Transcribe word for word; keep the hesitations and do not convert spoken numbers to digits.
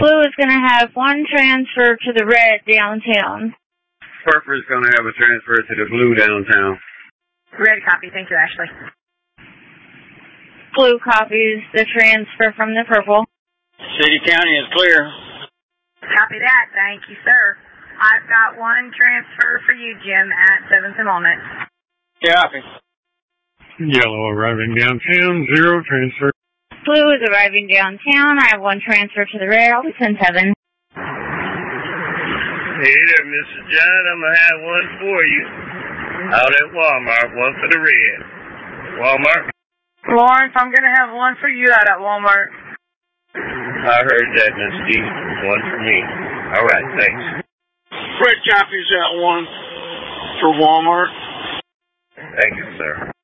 Blue is going to have one transfer to the red downtown. Purple is going to have a transfer to the blue downtown. Red copy. Thank you, Ashley. Blue copies the transfer from the purple. City County is clear. Copy that. Thank you, sir. I've got one transfer for you, Jim, at seventh and Walnut. Copy. Yellow arriving downtown, zero transfer. Blue is arriving downtown. I have one transfer to the red. I'll be ten seven. Hey there, Mister John. I'm going to have one for you. Out at Walmart, one for the red. Walmart? Lawrence, I'm going to have one for you out at Walmart. I heard that, Miss Steve. One for me. All right, thanks. Fred copies that one for Walmart. Thank you, sir.